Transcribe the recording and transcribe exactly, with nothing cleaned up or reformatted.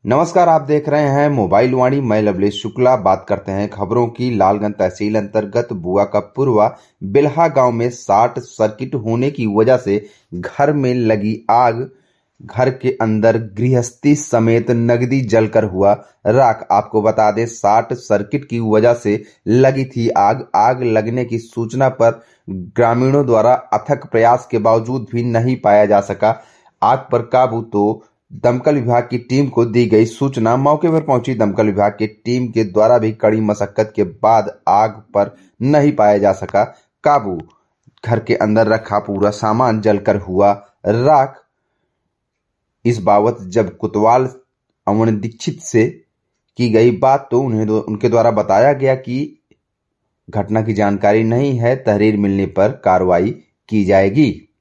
नमस्कार, आप देख रहे हैं मोबाइल वाणी। मैं लवलेश शुक्ला बात करते हैं खबरों की। लालगंज तहसील अंतर्गत बुआ का पुरवा बिल्हा गांव में शॉर्ट सर्किट होने की वजह से घर में लगी आग। घर के अंदर गृहस्थी समेत नकदी जलकर हुआ राख। आपको बता दें, शॉर्ट सर्किट की वजह से लगी थी आग। आग लगने की सूचना पर ग्रामीणों द्वारा अथक प्रयास के बावजूद भी नहीं पाया जा सका आग पर काबू। तो दमकल विभाग की टीम को दी गई सूचना। मौके पर पहुंची दमकल विभाग की टीम के द्वारा भी कड़ी मशक्कत के बाद आग पर नहीं पाया जा सका काबू। घर के अंदर रखा पूरा सामान जलकर हुआ राख। इस बाबत जब कोतवाल अमन दीक्षित से की गई बात तो उन्हें उनके द्वारा बताया गया कि घटना की जानकारी नहीं है, तहरीर मिलने पर कार्रवाई की जाएगी।